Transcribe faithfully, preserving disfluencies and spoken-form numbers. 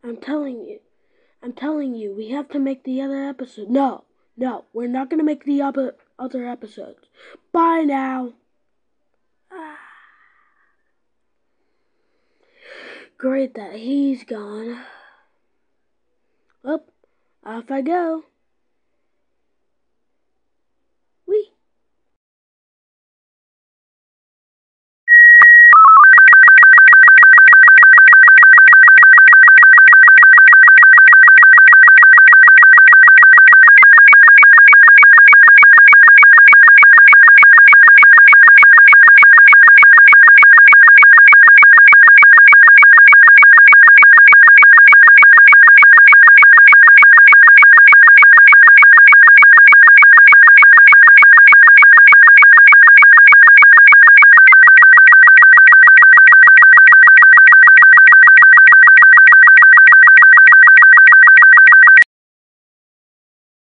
I'm telling you. I'm telling you, we have to make the other episode. No, no, we're not going to make the other, other episodes. Bye now. Ah. Great that he's gone. Up, off I go.